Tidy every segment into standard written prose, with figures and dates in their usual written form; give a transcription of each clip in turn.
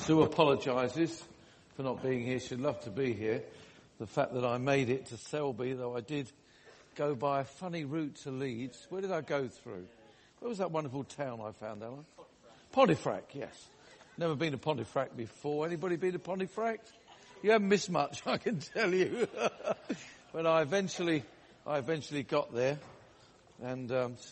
Sue apologises for not being here. She'd love to be here. The fact that I made it to Selby, though I did go by a funny route to Leeds. Where did I go through? Where was that wonderful town I found, Alan? Pontefract, yes. Never been to Pontefract before. Anybody been to Pontefract? You haven't missed much, I can tell you. But I eventually got there. And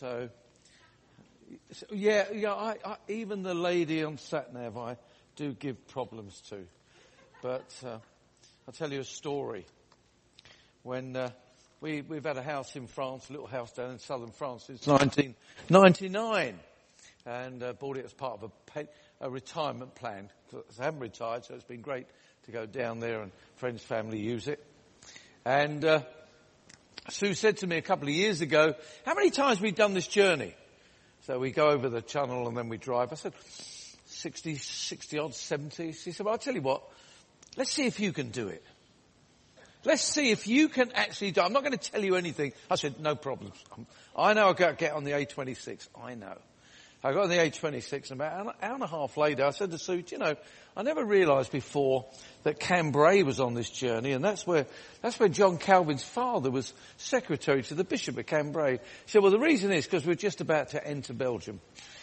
I even the lady on SatNav I do give problems to. But I'll tell you a story. When we've had a house in France, a little house down in southern France since 1999, and bought it as part of a retirement plan. I haven't retired, so it's been great to go down there and friends, family use it. And Sue said to me a couple of years ago, how many times have we done this journey? So we go over the channel and then we drive. I said, 60 odd, 70. She said, well, I'll tell you what, let's see if you can do it. Let's see if you can actually do it. I'm not going to tell you anything. I said, no problems. I know I've got to get on the A26. I know. I got on the A26 and about an hour and a half later I said to Sue, I never realised before that Cambrai was on this journey, and that's where John Calvin's father was secretary to the Bishop of Cambrai. She said, well, the reason is because we're just about to enter Belgium.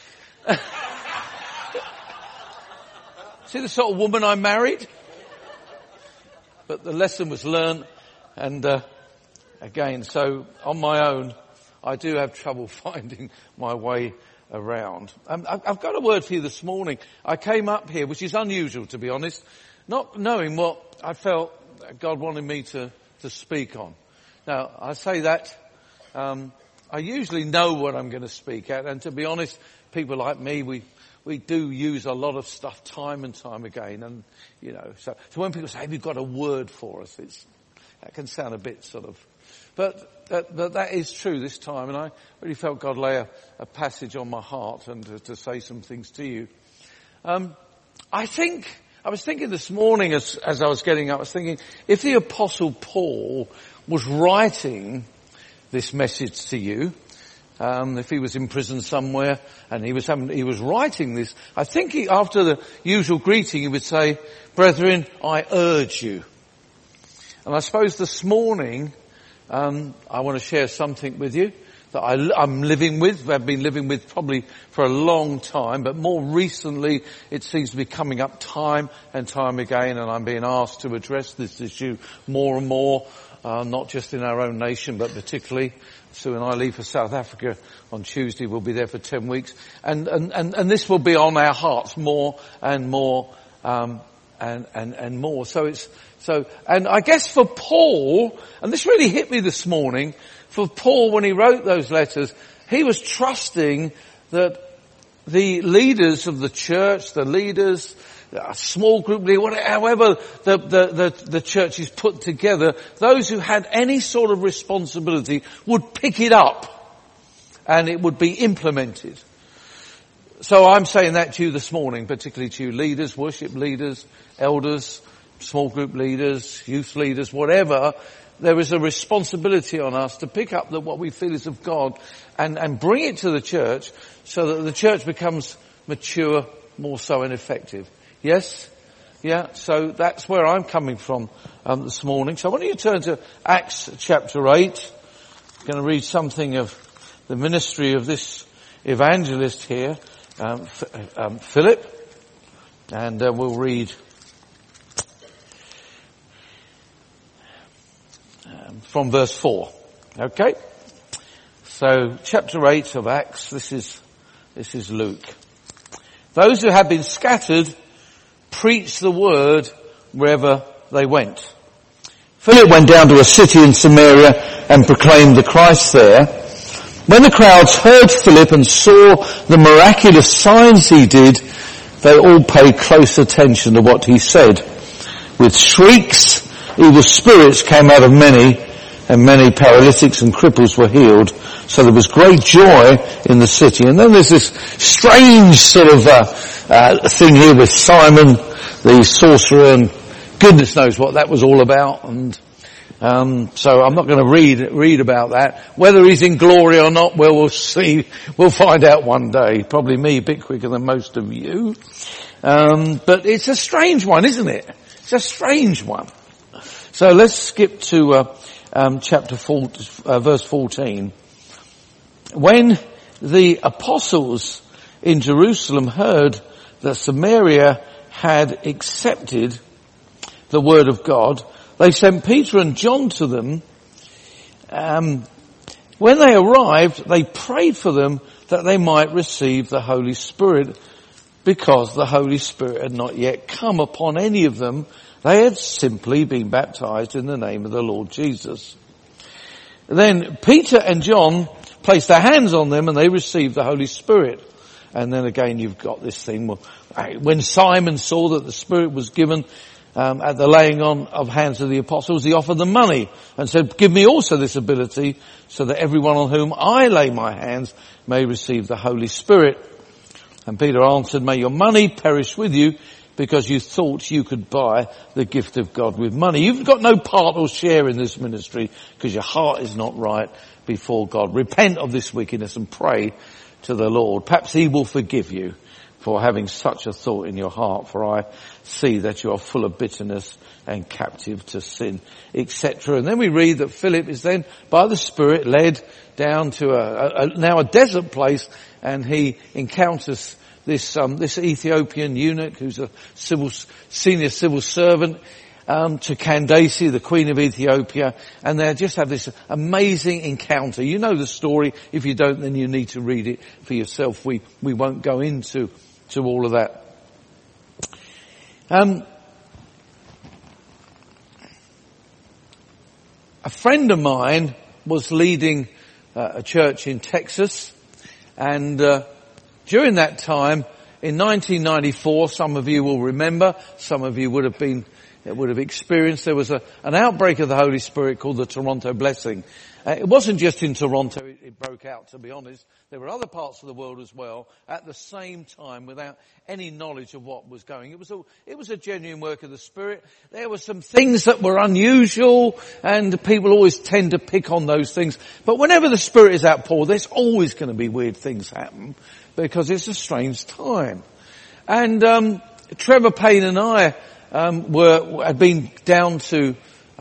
See the sort of woman I married? But the lesson was learned, and again, so on my own, I do have trouble finding my way around. I've got a word for you this morning. I came up here, which is unusual to be honest, not knowing what I felt God wanted me to speak on. Now, I say that, I usually know what I'm going to speak at, and to be honest, people like me, we do use a lot of stuff time and time again, and so when people say, have you got a word for us, that can sound a bit sort of, but that is true this time, and I really felt God lay a passage on my heart and to say some things to you. I was thinking this morning as I was getting up, I was thinking, if the Apostle Paul was writing this message to you, if he was in prison somewhere and he was writing this, I think after the usual greeting he would say, brethren, I urge you. And I suppose this morning, I want to share something with you that I'm living with, I've been living with probably for a long time, but more recently it seems to be coming up time and time again, and I'm being asked to address this issue more and more, not just in our own nation, but particularly Sue and I leave for South Africa on Tuesday. We'll be there for 10 weeks. And this will be on our hearts more and more, and more. And I guess for Paul, and this really hit me this morning, for Paul when he wrote those letters, he was trusting that the leaders of the church, the leaders, a small group leader, however the church is put together, those who had any sort of responsibility would pick it up and it would be implemented. So I'm saying that to you this morning, particularly to you leaders, worship leaders, elders, small group leaders, youth leaders, whatever. There is a responsibility on us to pick up what we feel is of God and bring it to the church so that the church becomes mature, more so, and effective. Yes? Yeah, so that's where I'm coming from this morning. So I want you to turn to Acts chapter 8. I'm going to read something of the ministry of this evangelist here, Philip, and we'll read from verse 4. Okay? So chapter 8 of Acts, this is Luke. Those who had been scattered preached the word wherever they went. Philip went down to a city in Samaria and proclaimed the Christ there. When the crowds heard Philip and saw the miraculous signs he did, they all paid close attention to what he said. With shrieks, evil spirits came out of many, and many paralytics and cripples were healed. So there was great joy in the city. And then there's this strange sort of thing here with Simon, the sorcerer, and goodness knows what that was all about. And so I'm not going to read about that. Whether he's in glory or not, well, we'll see. We'll find out one day. Probably me a bit quicker than most of you. But it's a strange one, isn't it? It's a strange one. So let's skip to chapter 4, verse 14. When the apostles in Jerusalem heard that Samaria had accepted the word of God, they sent Peter and John to them. When they arrived, they prayed for them that they might receive the Holy Spirit, because the Holy Spirit had not yet come upon any of them. They had simply been baptized in the name of the Lord Jesus. Then Peter and John placed their hands on them and they received the Holy Spirit. And then again you've got this thing, when Simon saw that the Spirit was given at the laying on of hands of the apostles, he offered them money and said, give me also this ability so that everyone on whom I lay my hands may receive the Holy Spirit. And Peter answered, may your money perish with you, because you thought you could buy the gift of God with money. You've got no part or share in this ministry because your heart is not right before God. Repent of this wickedness and pray to the Lord. Perhaps he will forgive you for having such a thought in your heart, for I see that you are full of bitterness and captive to sin, etc. And then we read that Philip is then by the Spirit led down to now a desert place, and he encounters this Ethiopian eunuch who's a senior civil servant to Candace, the Queen of Ethiopia, and they just have this amazing encounter. You know the story. If you don't, then you need to read it for yourself. We won't go into all of that. A friend of mine was leading a church in Texas, and during that time, in 1994, some of you will remember, some of you would have experienced, there was an outbreak of the Holy Spirit called the Toronto Blessing. It wasn't just in Toronto it broke out, to be honest. There were other parts of the world as well at the same time without any knowledge of what was going. It was a genuine work of the Spirit. There were some things that were unusual, and people always tend to pick on those things. But whenever the Spirit is outpoured, there's always going to be weird things happen, because it's a strange time. And Trevor Payne and I had been down to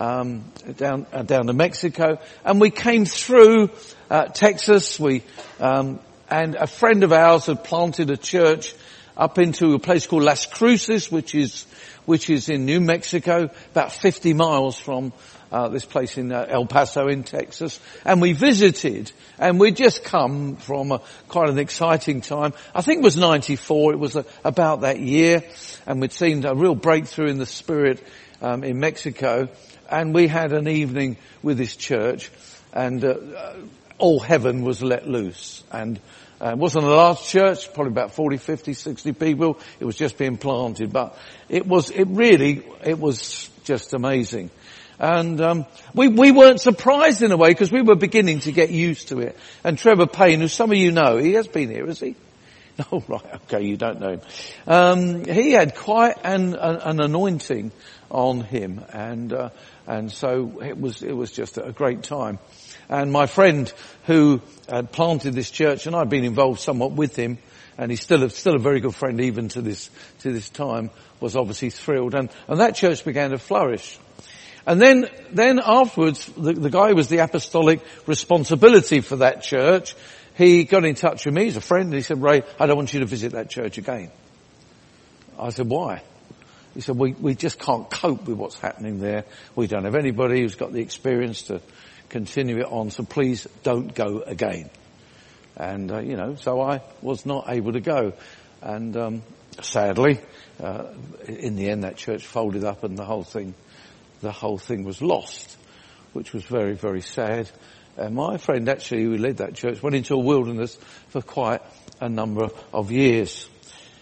Mexico, and we came through Texas. And a friend of ours had planted a church up into a place called Las Cruces, which is in New Mexico, about 50 miles from this place in El Paso in Texas. And we visited, and we'd just come from quite an exciting time. I think it was 94, it was about that year, and we'd seen a real breakthrough in the Spirit in Mexico. And we had an evening with this church, and all heaven was let loose. And it wasn't a large church, probably about 40, 50, 60 people. It was just being planted, but it was just amazing. And we weren't surprised in a way, because we were beginning to get used to it. And Trevor Payne, who some of you know, he has been here, has he? Oh, right, okay, you don't know him. He had quite an anointing on him, and so it was just a great time. And my friend who had planted this church, and I've been involved somewhat with him, and he's still a very good friend even to this time, was obviously thrilled, and that church began to flourish. And then afterwards, the guy who was the apostolic responsibility for that church, he got in touch with me. He's a friend, and he said, Ray, I don't want you to visit that church again. I said, why? He said, we just can't cope with what's happening there. We don't have anybody who's got the experience to continue it on, so please don't go again. And, so I was not able to go. And, sadly, in the end that church folded up, and the whole thing was lost, which was very, very sad. And my friend actually who led that church went into a wilderness for quite a number of years.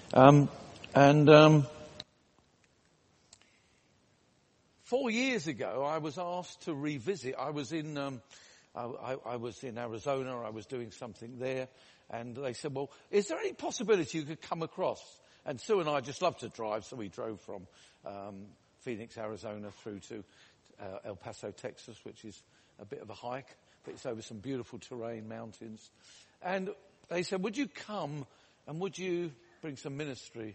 4 years ago, I was asked to revisit. I was in Arizona. I was doing something there, and they said, "Well, is there any possibility you could come across?" And Sue and I just love to drive, so we drove from Phoenix, Arizona, through to El Paso, Texas, which is a bit of a hike, but it's over some beautiful terrain, mountains. And they said, "Would you come and would you bring some ministry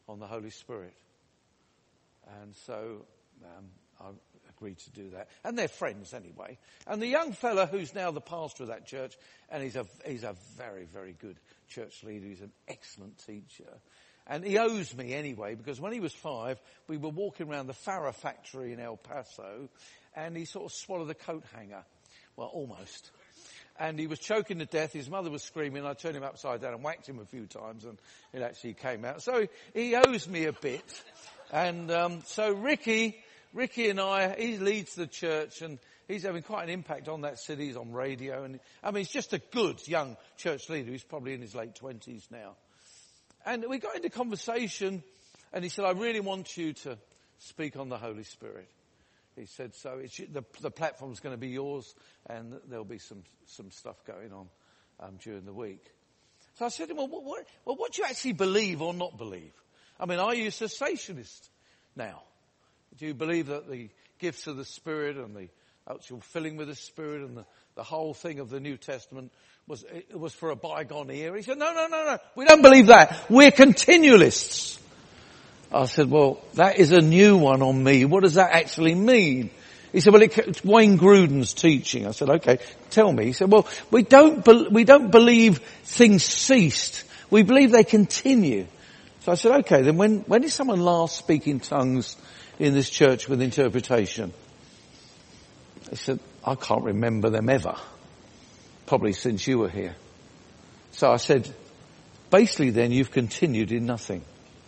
on the Holy Spirit. And so I agreed to do that. And they're friends anyway. And the young fella who's now the pastor of that church, and he's a very, very good church leader. He's an excellent teacher. And he owes me anyway, because when he was 5, we were walking around the Farah factory in El Paso, and he sort of swallowed a coat hanger. Well, almost. And he was choking to death. His mother was screaming. I turned him upside down and whacked him a few times, and it actually came out. So he owes me a bit. And so Ricky and I, he leads the church, and he's having quite an impact on that city. He's on radio. And I mean, he's just a good young church leader. He's probably in his late 20s now. And we got into conversation, and he said, I really want you to speak on the Holy Spirit. He said, so the platform's going to be yours, and there'll be some stuff going on during the week. So I said to him, well, what do you actually believe or not believe? I mean, are you a cessationist now? Do you believe that the gifts of the Spirit and the actual filling with the Spirit and the whole thing of the New Testament was for a bygone era? He said, no, we don't believe that. We're continualists. I said, well, that is a new one on me. What does that actually mean? He said, well, it's Wayne Gruden's teaching. I said, okay, tell me. He said, well, we don't believe things ceased. We believe they continue. So I said, okay, then when did someone last speak in tongues in this church with interpretation? He said, I can't remember them ever. Probably since you were here. So I said, basically then you've continued in nothing.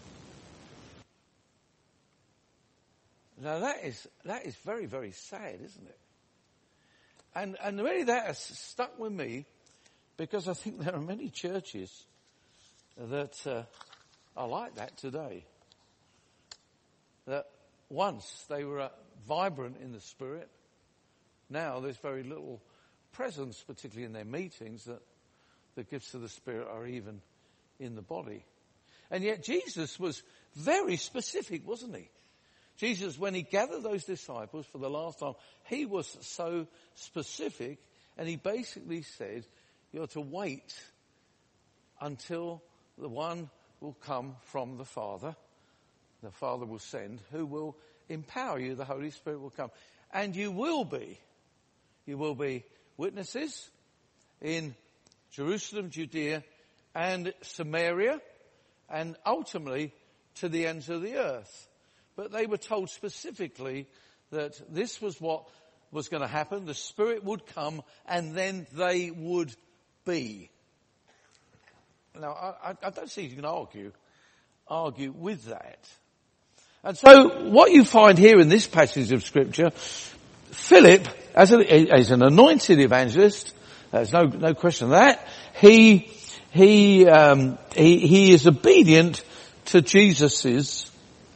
Now that is very, very sad, isn't it? And really that has stuck with me, because I think there are many churches that are like that today. That once they were vibrant in the Spirit, now there's very little presence, particularly in their meetings, that the gifts of the Spirit are even in the body. And yet Jesus was very specific, wasn't he? Jesus, when he gathered those disciples for the last time, he was so specific, and he basically said, you're to wait until the one will come from the Father will send, who will empower you, the Holy Spirit will come. And you will be witnesses in Jerusalem, Judea, and Samaria, and ultimately to the ends of the earth. But they were told specifically that this was what was going to happen. The Spirit would come, and then they would be. Now, I don't see you can argue with that. And so what you find here in this passage of Scripture, Philip, as an anointed evangelist, there's no question of that, he is obedient to Jesus's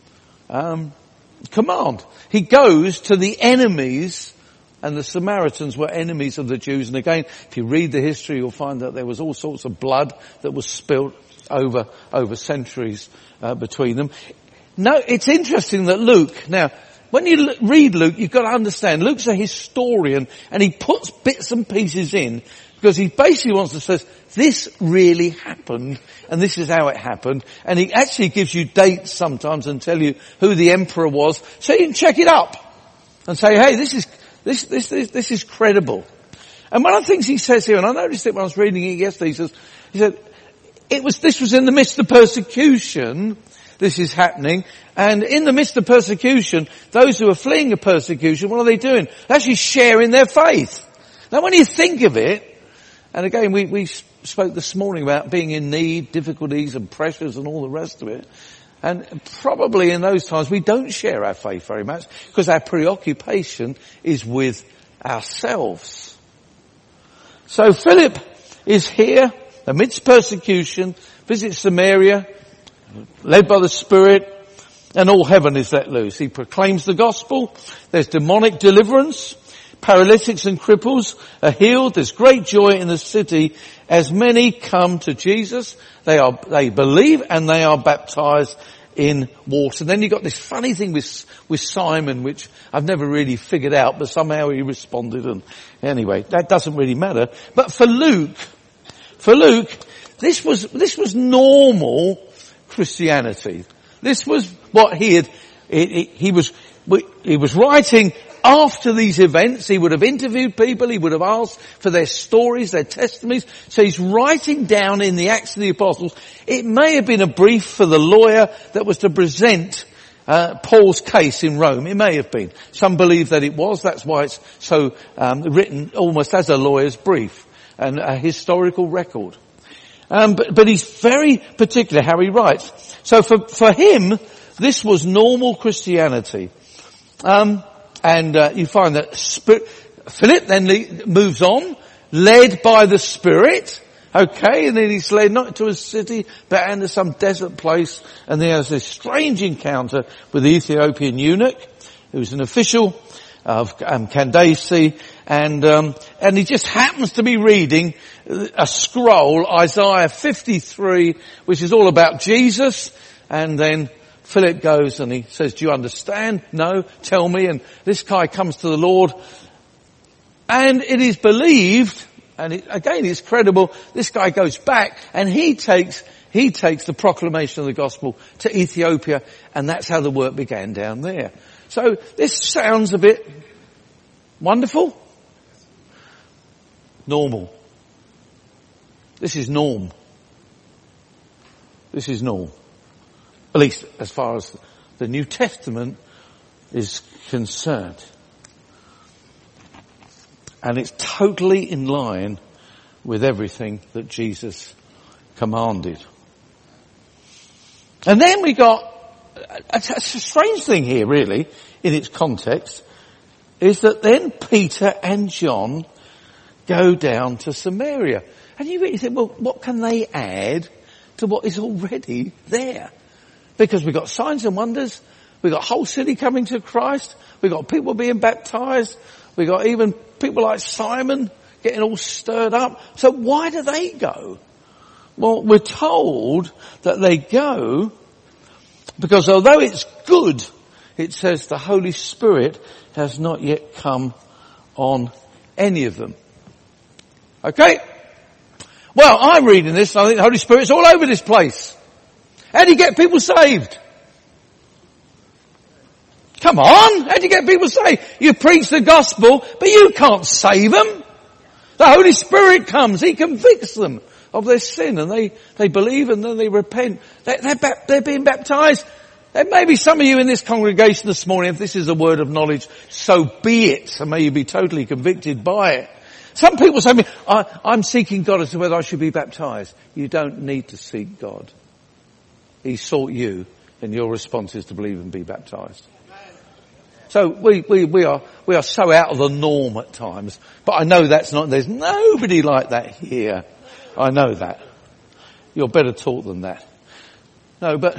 command. He goes to the enemies, and the Samaritans were enemies of the Jews. And again, if you read the history, you'll find that there was all sorts of blood that was spilt over centuries between them. No, it's interesting that Luke, now, when you read Luke, you've got to understand, Luke's a historian, and he puts bits and pieces in, because he basically wants to say, this really happened, and this is how it happened. And he actually gives you dates sometimes and tell you who the emperor was, so you can check it up and say, hey, this is credible. And one of the things he says here, and I noticed it when I was reading it yesterday, he said, this was in the midst of persecution. This is happening. And in the midst of persecution, those who are fleeing the persecution, what are they doing? They're actually sharing their faith. Now when you think of it, and again we spoke this morning about being in need, difficulties and pressures and all the rest of it. And probably in those times we don't share our faith very much, because our preoccupation is with ourselves. So Philip is here amidst persecution, visits Samaria, led by the Spirit, and all heaven is let loose. He proclaims the gospel. There's demonic deliverance. Paralytics and cripples are healed. There's great joy in the city as many come to Jesus. They believe and they are baptized in water. And then you've got this funny thing with Simon, which I've never really figured out, but somehow he responded. And anyway, that doesn't really matter. But for Luke, this was normal Christianity. This was what he was writing after these events. He would have interviewed people. He would have asked for their stories, their testimonies. So he's writing down in the Acts of the Apostles. It may have been a brief for the lawyer that was to present Paul's case in Rome. It may have been. Some believe that it was. That's why it's so written almost as a lawyer's brief and a historical record. But he's very particular how he writes. So for him, this was normal Christianity. And you find that Philip then moves on, led by the Spirit. Okay, and then he's led not to a city, but into some desert place. And then he has this strange encounter with the Ethiopian eunuch, who's an official of Candace, and he just happens to be reading a scroll, Isaiah 53, which is all about Jesus. And then Philip goes and he says, do you understand? No, tell me. And this guy comes to the Lord, and it is believed, and again it's credible, this guy goes back and he takes the proclamation of the gospel to Ethiopia, and that's how the work began down there. So this sounds a bit wonderful. Normal. This is norm. This is norm. At least as far as the New Testament is concerned. And it's totally in line with everything that Jesus commanded. And then we got a strange thing here really in its context is that then Peter and John go down to Samaria. And you really think, well, what can they add to what is already there? Because we've got signs and wonders, we've got a whole city coming to Christ, we've got people being baptized, we've got even people like Simon getting all stirred up. So why do they go? Well, we're told that they go because although it's good, it says the Holy Spirit has not yet come on any of them. Okay? Well, I'm reading this and I think the Holy Spirit's all over this place. How do you get people saved? Come on, how do you get people saved? You preach the gospel, but you can't save them. The Holy Spirit comes, He convicts them of their sin, and they believe and then they repent. They're being baptized. There may be some of you in this congregation this morning, if this is a word of knowledge, so be it. And may you be totally convicted by it. Some people say to me, I'm seeking God as to whether I should be baptized. You don't need to seek God. He sought you, and your response is to believe and be baptized. So we are so out of the norm at times, but I know there's nobody like that here. I know that. You're better taught than that. No, but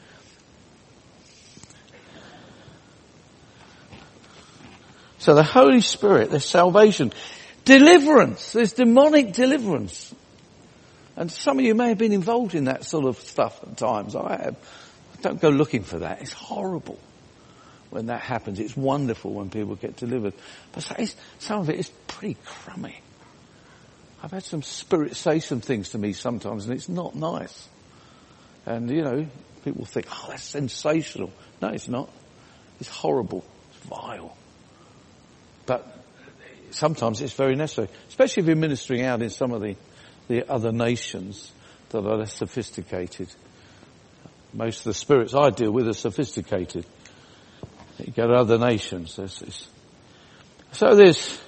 so the Holy Spirit, there's salvation, deliverance, there's demonic deliverance. And some of you may have been involved in that sort of stuff at times. I have. Don't go looking for that. It's horrible when that happens. It's wonderful when people get delivered. But some of it is pretty crummy. I've had some spirits say some things to me sometimes and it's not nice. And, people think, oh, that's sensational. No, it's not. It's horrible. It's vile. But sometimes it's very necessary. Especially if you're ministering out in some of the other nations that are less sophisticated. Most of the spirits I deal with are sophisticated. You go to other nations. So there's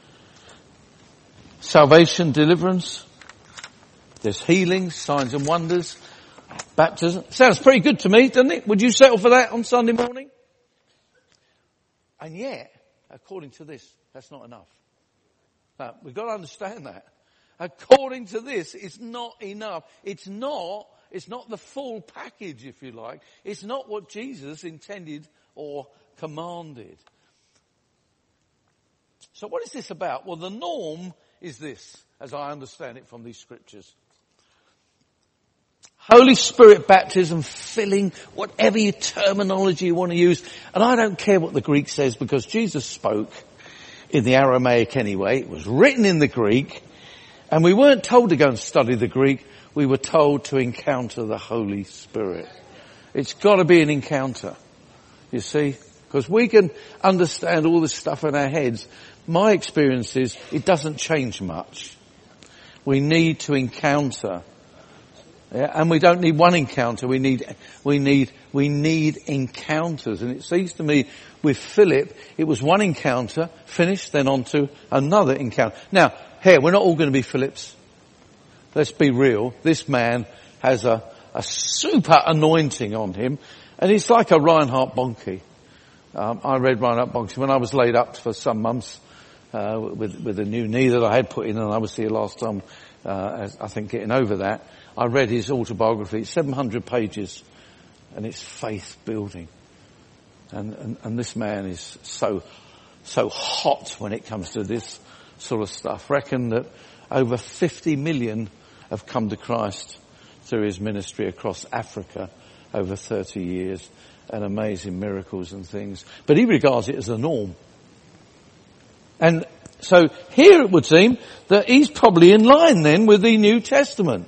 salvation, deliverance. There's healing, signs and wonders, baptism. Sounds pretty good to me, doesn't it? Would you settle for that on Sunday morning? And yet, according to this, that's not enough. Now, we've got to understand that. According to this, it's not enough. It's not the full package, if you like. It's not what Jesus intended or commanded. So what is this about? Well, the norm is this, as I understand it from these scriptures. Holy Spirit baptism, filling, whatever your terminology you want to use. And I don't care what the Greek says because Jesus spoke in the Aramaic anyway. It was written in the Greek. And we weren't told to go and study the Greek. We were told to encounter the Holy Spirit. It's got to be an encounter, you see, because we can understand all this stuff in our heads. My experience is it doesn't change much. We need to encounter. Yeah, and we don't need one encounter. We need encounters. And it seems to me with Philip, it was one encounter, finished, then on to another encounter. Now, here, we're not all going to be Philips. Let's be real. This man has a super anointing on him, and he's like a Reinhard Bonnke. I read Reinhard Bonnke when I was laid up for some months with a new knee that I had put in, and I was here last time, I think getting over that. I read his autobiography. It's 700 pages, and it's faith building. And this man is so hot when it comes to this sort of stuff. Reckon that over 50 million have come to Christ through his ministry across Africa over 30 years, and amazing miracles and things. But he regards it as the norm. And so here it would seem that he's probably in line then with the New Testament.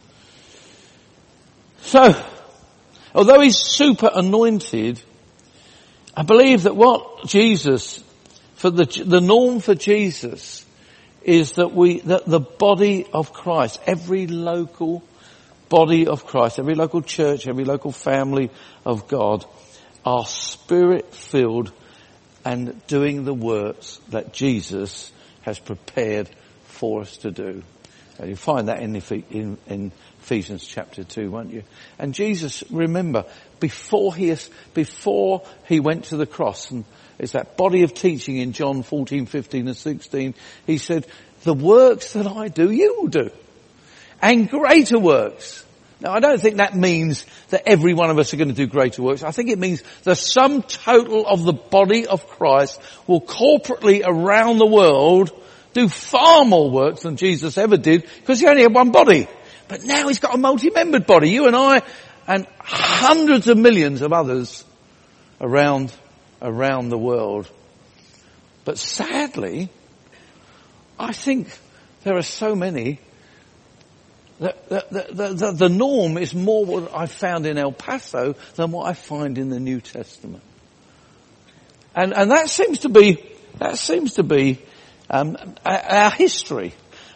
So, although he's super anointed, I believe that what Jesus, for the norm for Jesus is that the body of Christ, every local body of Christ, every local church, every local family of God are spirit-filled and doing the works that Jesus has prepared for us to do. And you find that in Ephesians chapter 2, won't you? And Jesus, remember, before he went to the cross, and it's that body of teaching in John 14, 15 and 16, he said, the works that I do, you will do. And greater works. Now, I don't think that means that every one of us are going to do greater works. I think it means the sum total of the body of Christ will corporately around the world do far more works than Jesus ever did, because he only had one body. But now he's got a multi-membered body. You and I and hundreds of millions of others around the world. But sadly, I think there are so many that the norm is more what I found in El Paso than what I find in the New Testament. And that seems to be our history.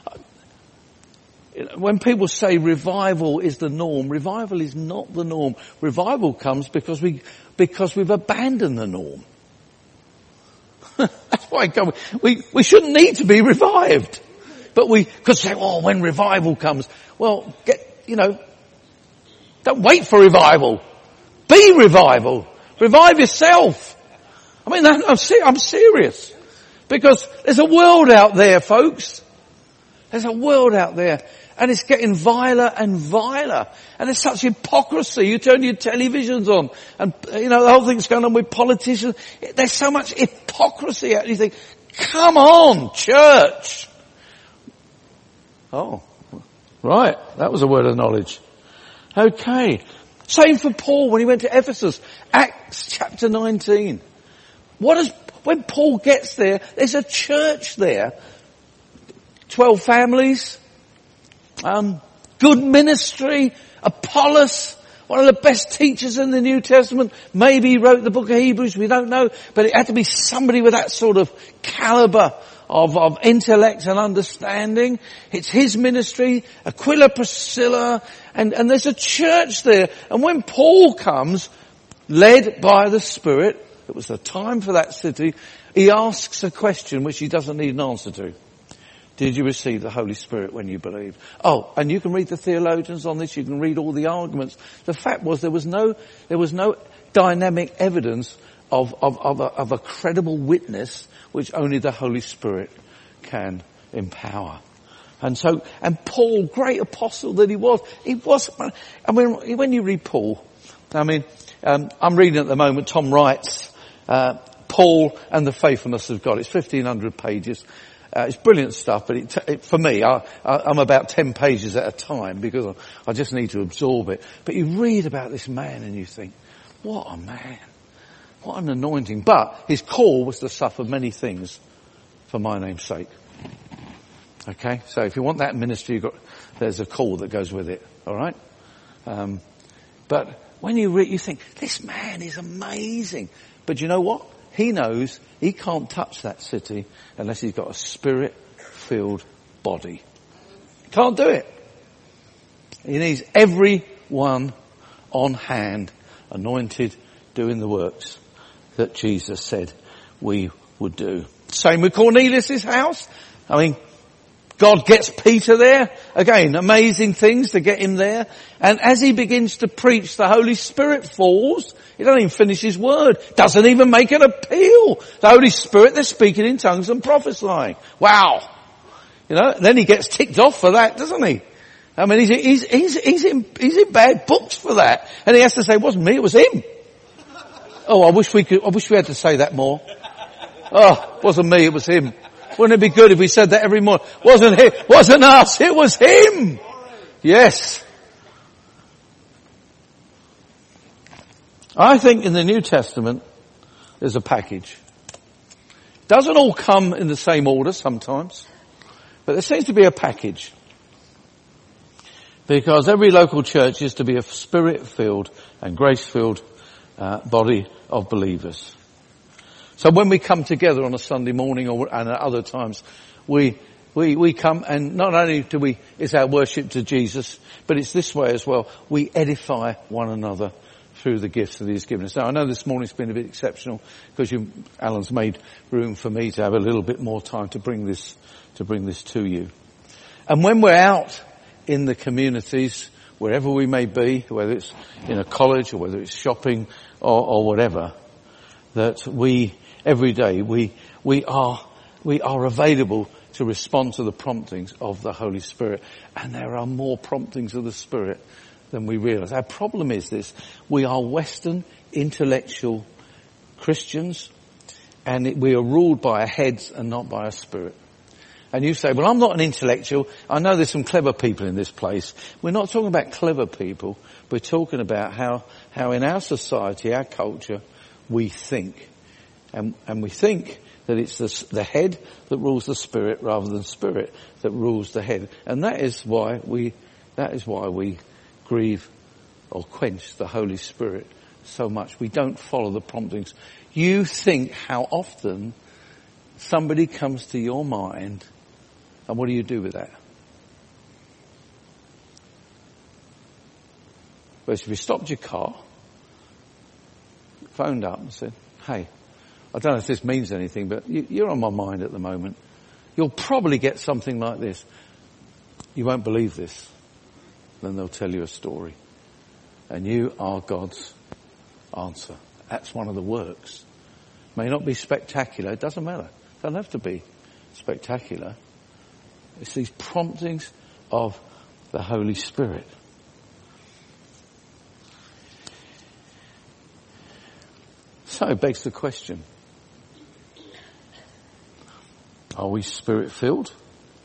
When people say revival is the norm, revival is not the norm. Revival comes because we've abandoned the norm. That's why we shouldn't need to be revived. But we could say, oh, when revival comes, well, don't wait for revival. Be revival. Revive yourself. I mean, I'm serious. Because there's a world out there, folks. There's a world out there. And it's getting viler and viler. And there's such hypocrisy. You turn your televisions on and, the whole thing's going on with politicians. There's so much hypocrisy out there. You think, come on, church. Oh, right. That was a word of knowledge. Okay. Same for Paul when he went to Ephesus. Acts chapter 19. When Paul gets there, there's a church there. 12 families. Good ministry. Apollos, one of the best teachers in the New Testament. Maybe he wrote the book of Hebrews, we don't know. But it had to be somebody with that sort of caliber of intellect and understanding. It's his ministry, Aquila, Priscilla, and there's a church there. And when Paul comes, led by the Spirit, it was the time for that city, he asks a question which he doesn't need an answer to. Did you receive the Holy Spirit when you believed? Oh, and you can read the theologians on this, you can read all the arguments. The fact was there was no dynamic evidence of a credible witness which only the Holy Spirit can empower. And Paul, great apostle that he was, I mean, when you read Paul, I'm reading at the moment Tom Wright's, Paul and the Faithfulness of God. It's 1,500 pages. It's brilliant stuff, but for me, I'm about 10 pages at a time because I just need to absorb it. But you read about this man and you think, what a man. What an anointing. But his call was to suffer many things for my name's sake. Okay? So if you want that ministry, there's a call that goes with it. Alright? But when you think, this man is amazing. But you know what? He knows he can't touch that city unless he's got a Spirit-filled body. Can't do it. He needs everyone on hand, anointed, doing the works that Jesus said we would do. Same with Cornelius' house. I mean, God gets Peter there. Again, amazing things to get him there. And as he begins to preach, the Holy Spirit falls. He doesn't even finish his word. Doesn't even make an appeal. The Holy Spirit, they're speaking in tongues and prophesying. Wow. You know, then he gets ticked off for that, doesn't he? I mean, he's in bad books for that. And he has to say, it wasn't me, it was him. Oh, I wish we had to say that more. Oh, it wasn't me, it was him. Wouldn't it be good if we said that every morning? Wasn't us, it was him. Yes. I think in the New Testament, there's a package. Doesn't all come in the same order sometimes, but there seems to be a package. Because every local church is to be a Spirit-filled and grace-filled body of believers. So when we come together on a Sunday morning and at other times, we come, and not only it's our worship to Jesus, but it's this way as well. We edify one another through the gifts that he's given us. Now I know this morning's been a bit exceptional because Alan's made room for me to have a little bit more time to bring this to you. And when we're out in the communities, wherever we may be, whether it's in a college or whether it's shopping or whatever, that every day we are available to respond to the promptings of the Holy Spirit. And there are more promptings of the Spirit than we realise. Our problem is this: we are Western intellectual Christians, and we are ruled by our heads and not by our spirit. And you say, well, I'm not an intellectual. I know there's some clever people in this place. We're not talking about clever people. We're talking about how in our society, our culture, we think. And we think that it's the head that rules the spirit rather than spirit that rules the head. And that is why we grieve or quench the Holy Spirit so much. We don't follow the promptings. You think how often somebody comes to your mind, and what do you do with that? But if you stopped your car, phoned up and said, hey, I don't know if this means anything, but you're on my mind at the moment. You'll probably get something like this. You won't believe this. Then they'll tell you a story. And you are God's answer. That's one of the works. May not be spectacular. It doesn't matter. It doesn't have to be spectacular. It's these promptings of the Holy Spirit. So it begs the question, are we Spirit-filled?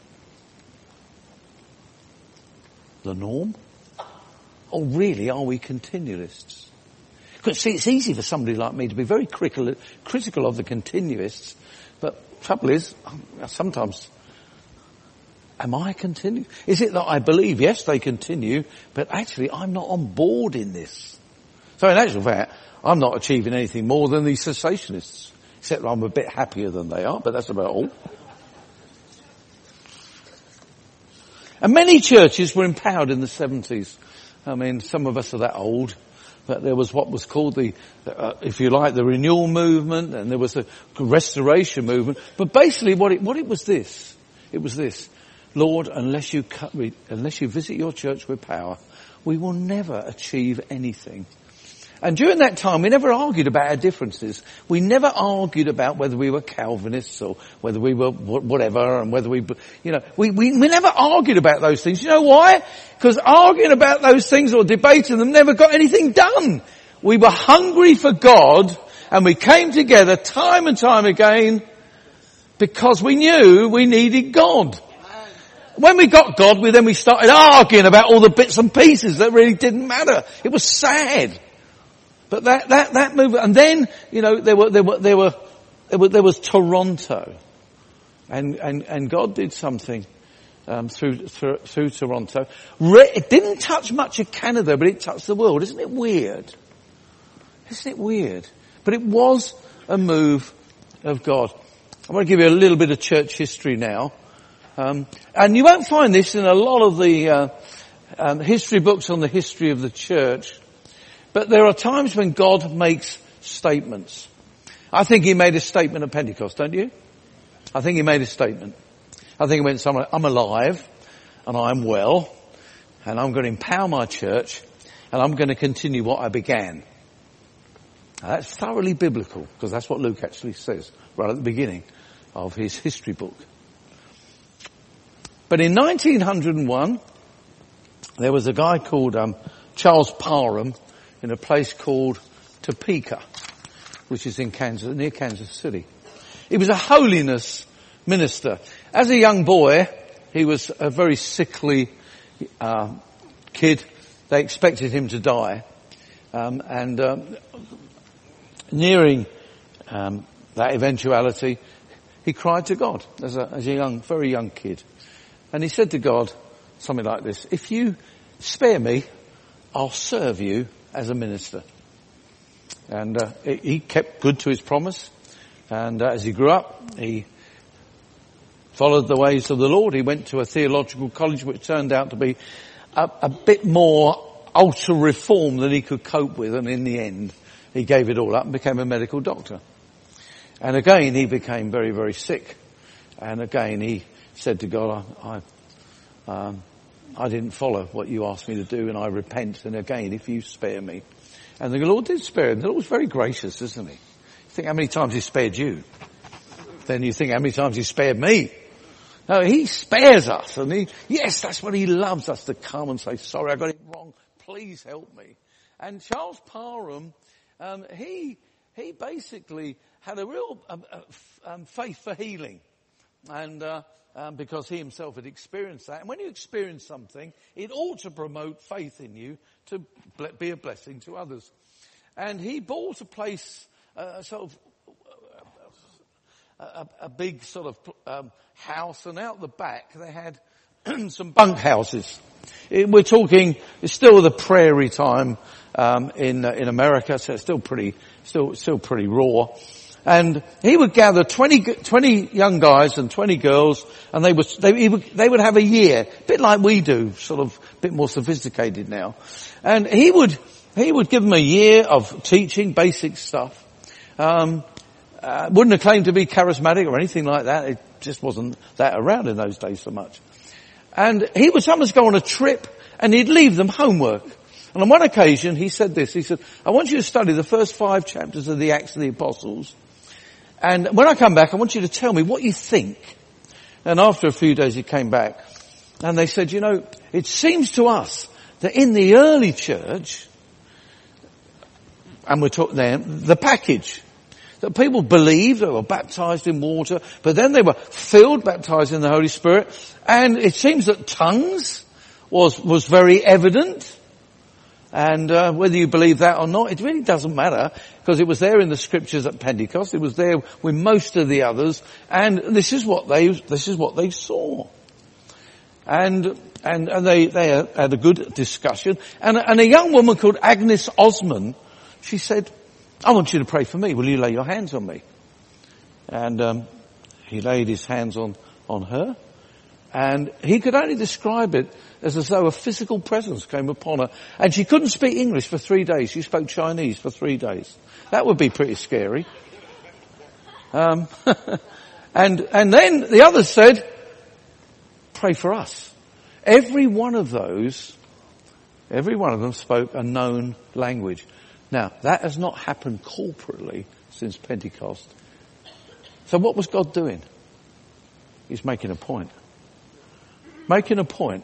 The norm? Or really, are we continualists? Because see, it's easy for somebody like me to be very critical of the continuists, but the trouble is, sometimes, am I continuing? Is it that I believe, yes, they continue, but actually I'm not on board in this? So in actual fact, I'm not achieving anything more than these cessationists, except I'm a bit happier than they are, but that's about all. And many churches were empowered in the 70s. I mean, some of us are that old, but there was what was called if you like, the renewal movement, and there was a restoration movement. But basically what it was this. It was this. Lord, unless you visit your church with power, we will never achieve anything. And during that time, we never argued about our differences. We never argued about whether we were Calvinists or whether we were whatever, and whether we never argued about those things. You know why? Because arguing about those things or debating them never got anything done. We were hungry for God, and we came together time and time again because we knew we needed God. When we got God, we started arguing about all the bits and pieces that really didn't matter. It was sad. But that movement, and then, there was Toronto. And God did something through Toronto. It didn't touch much of Canada, but it touched the world. Isn't it weird? Isn't it weird? But it was a move of God. I want to give you a little bit of church history now. And you won't find this in a lot of the history books on the history of the church. But there are times when God makes statements. I think he made a statement at Pentecost, don't you? I think he made a statement. I think he went somewhere, I'm alive and I'm well and I'm going to empower my church and I'm going to continue what I began. Now, that's thoroughly biblical because that's what Luke actually says right at the beginning of his history book. But in 1901, there was a guy called Charles Parham in a place called Topeka, which is in Kansas, near Kansas City. He was a holiness minister. As a young boy, he was a very sickly kid. They expected him to die. Nearing that eventuality, he cried to God as a very young kid. And he said to God something like this, if you spare me, I'll serve you as a minister. And he kept good to his promise. And as he grew up, he followed the ways of the Lord. He went to a theological college which turned out to be a bit more ultra-reform than he could cope with. And in the end, he gave it all up and became a medical doctor. And again, he became very, very sick. And again, he said to God, I didn't follow what you asked me to do and I repent. And again, if you spare me. And the Lord did spare him. The Lord's very gracious, isn't he? You think how many times he spared you. Then you think how many times he spared me. No, he spares us. And yes, that's what he loves us to come and say, sorry, I got it wrong. Please help me. And Charles Parham, he basically had a real faith for healing. And because he himself had experienced that. And when you experience something, it ought to promote faith in you to be a blessing to others. And he bought a place, a big sort of house, and out the back they had some bunk houses. We're talking, it's still the prairie time in America, so it's still pretty raw. And he would gather 20 young guys and 20 girls, and they would have a year, a bit like we do, sort of a bit more sophisticated now. And he would give them a year of teaching basic stuff. Wouldn't have claimed to be charismatic or anything like that. It just wasn't that around in those days so much. And he would sometimes go on a trip and he'd leave them homework. And on one occasion he said this, he said, I want you to study the first 5 chapters of the Acts of the Apostles. And when I come back, I want you to tell me what you think. And after a few days he came back and they said, you know, it seems to us that in the early church, and we're talking there, the package, that people believed, they were baptized in water, but then they were filled, baptized in the Holy Spirit, and it seems that tongues was very evident. And whether you believe that or not, it really doesn't matter, because it was there in the scriptures at Pentecost. It was there with most of the others, and this is what they saw. And they had a good discussion. And a young woman called Agnes Osman, she said, I want you to pray for me. Will you lay your hands on me? And he laid his hands on her. And he could only describe it as though a physical presence came upon her. And she couldn't speak English for 3 days. She spoke Chinese for 3 days. That would be pretty scary. And then the others said, pray for us. Every one of them spoke a known language. Now, that has not happened corporately since Pentecost. So what was God doing? He's making a point. Making a point.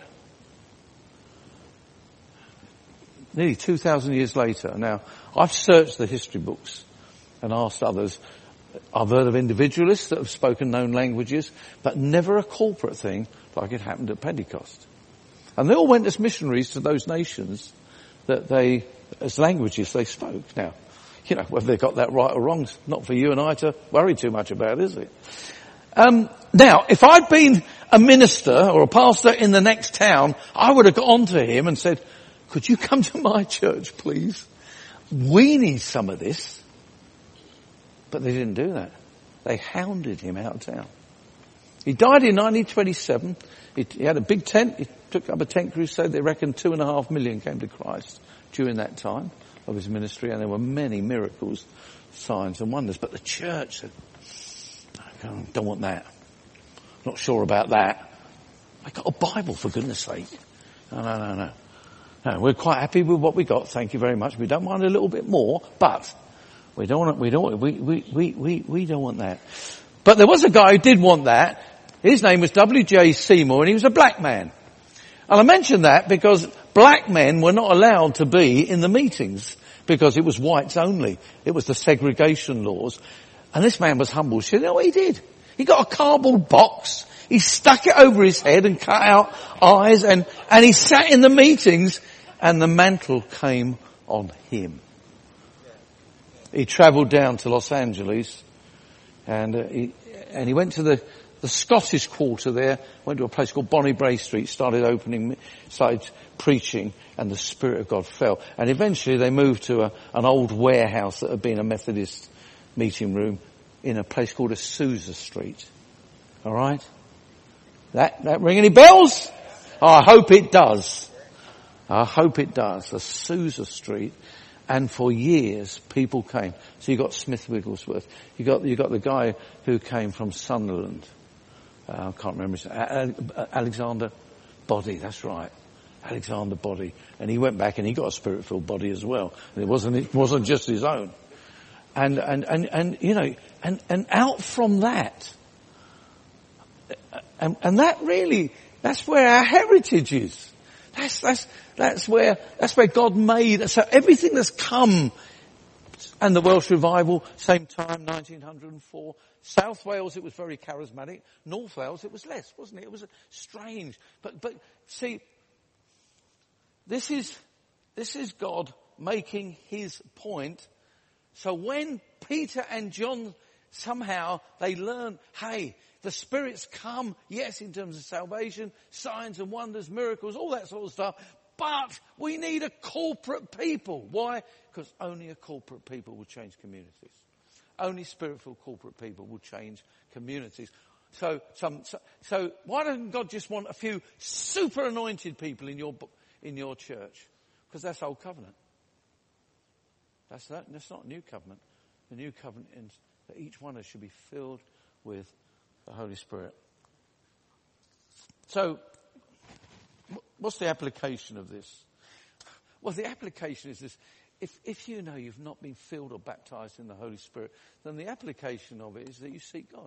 Nearly 2,000 years later. Now, I've searched the history books and asked others. I've heard of individualists that have spoken known languages, but never a corporate thing like it happened at Pentecost. And they all went as missionaries to those nations that as languages they spoke. Now, you know, whether they got that right or wrong, it's not for you and I to worry too much about, is it? Now, if I'd been a minister or a pastor in the next town, I would have got on to him and said, could you come to my church, please? We need some of this. But they didn't do that. They hounded him out of town. He died in 1927. He had a big tent. He took up a tent crusade. They reckon 2.5 million came to Christ during that time of his ministry. And there were many miracles, signs and wonders. But the church said, don't want that. Not sure about that. I got a Bible, for goodness sake. No. No, we're quite happy with what we got. Thank you very much. We don't mind a little bit more, but we don't want that. But there was a guy who did want that. His name was W.J. Seymour, and he was a black man. And I mention that because black men were not allowed to be in the meetings because it was whites only. It was the segregation laws. And this man was humble. You know what he did? He got a cardboard box. He stuck it over his head and cut out eyes, and he sat in the meetings, and the mantle came on him. He travelled down to Los Angeles, and he went to the Scottish Quarter there, went to a place called Bonnie Bray Street, started preaching, and the Spirit of God fell. And eventually they moved to an old warehouse that had been a Methodist meeting room in a place called Azusa Street. All right? That ring any bells? Oh, I hope it does. I hope it does. Azusa Street. And for years, people came. So you got Smith Wigglesworth. You got the guy who came from Sunderland. I can't remember his name. Alexander Body. That's right. Alexander Body. And he went back and he got a spirit-filled body as well. And it wasn't just his own. And you know, and out from that, and that really, that's where our heritage is. That's where God made. So everything that's come, and the Welsh revival, same time, 1904. South Wales, it was very charismatic. North Wales, it was less, wasn't it? It was strange. But see, this is God making his point. So when Peter and John somehow they learn, hey, the Spirit's come, yes, in terms of salvation, signs and wonders, miracles, all that sort of stuff, but we need a corporate people. Why? Because only a corporate people will change communities. Only Spirit-filled corporate people will change communities. So why doesn't God just want a few super anointed people in your church? Because that's old covenant. That's not new covenant. The new covenant is that each one of us should be filled with the Holy Spirit. So, what's the application of this? Well, the application is this. If you know you've not been filled or baptized in the Holy Spirit, then the application of it is that you seek God.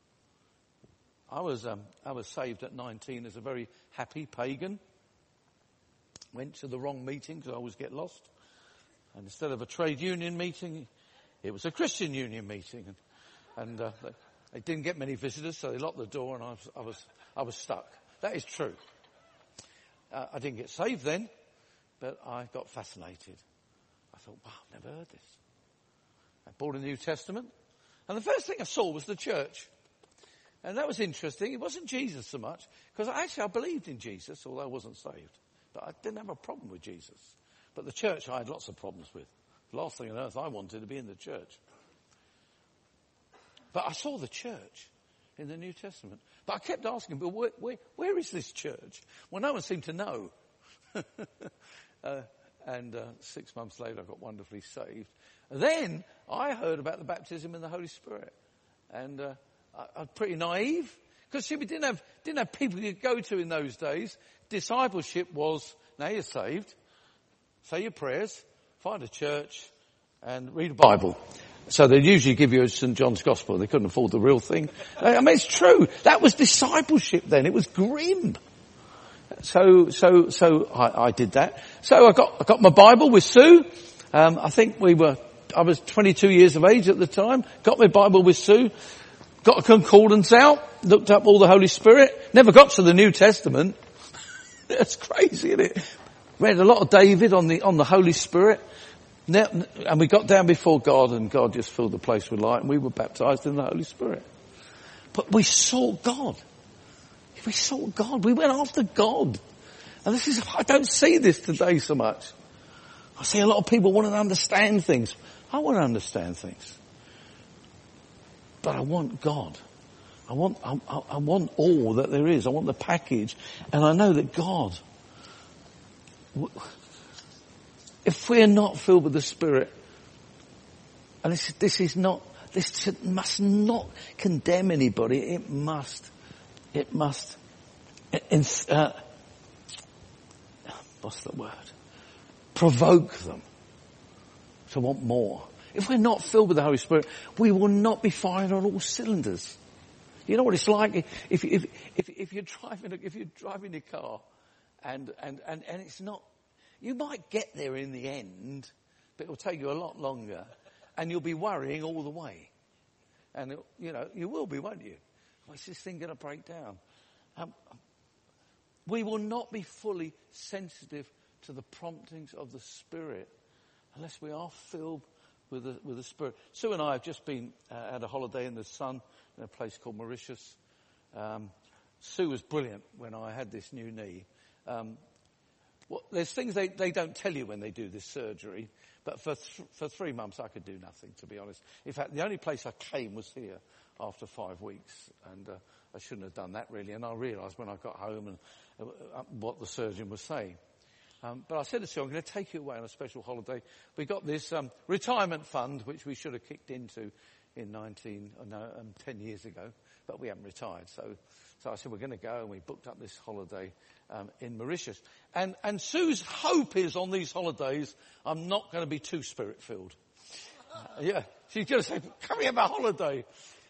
I was saved at 19 as a very happy pagan. Went to the wrong meeting because I always get lost. And instead of a trade union meeting, it was a Christian union meeting. And they didn't get many visitors, so they locked the door, and I was stuck. That is true. I didn't get saved then, but I got fascinated. I thought, wow, I've never heard this. I bought a New Testament, and the first thing I saw was the church. And that was interesting. It wasn't Jesus so much, because I believed in Jesus, although I wasn't saved. But I didn't have a problem with Jesus. But the church I had lots of problems with. The last thing on earth I wanted to be in the church. But I saw the church in the New Testament. But I kept asking, but where is this church? Well, no one seemed to know. And 6 months later, I got wonderfully saved. Then I heard about the baptism in the Holy Spirit. And I was pretty naive. Because we didn't have people you could go to in those days. Discipleship was, now you're saved, say your prayers, find a church, and read a Bible. So they'd usually give you a St. John's Gospel. They couldn't afford the real thing. I mean, it's true. That was discipleship then. It was grim. So I did that. So I got my Bible with Sue. I was 22 years of age at the time. Got my Bible with Sue. Got a concordance out. Looked up all the Holy Spirit. Never got to the New Testament. That's crazy, isn't it? Read a lot of David on the Holy Spirit. And we got down before God, and God just filled the place with light, and we were baptized in the Holy Spirit. But we sought God. We sought God. We went after God. And I don't see this today so much. I see a lot of people want to understand things. I want to understand things. But I want God. I want all that there is. I want the package. And I know that God, if we're not filled with the Spirit, and this must not condemn anybody. It must, what's the word? Provoke them to want more. If we're not filled with the Holy Spirit, we will not be firing on all cylinders. You know what it's like if you're driving your car and it's not, you might get there in the end, but it will take you a lot longer, and you'll be worrying all the way. And you will be, won't you? Oh, is this thing going to break down? We will not be fully sensitive to the promptings of the Spirit unless we are filled with the Spirit. Sue and I have just been had a holiday in the sun in a place called Mauritius. Sue was brilliant when I had this new knee. There's things they don't tell you when they do this surgery, but for 3 months I could do nothing, to be honest. In fact, the only place I came was here after 5 weeks, and I shouldn't have done that really. And I realised when I got home and what the surgeon was saying. But I said to Sue, I'm going to take you away on a special holiday. We got this retirement fund, which we should have kicked into in 10 years ago, but we haven't retired. So I said, we're going to go, and we booked up this holiday in Mauritius. And Sue's hope is on these holidays, I'm not going to be too Spirit-filled. Yeah, she's going to say, come here, my holiday.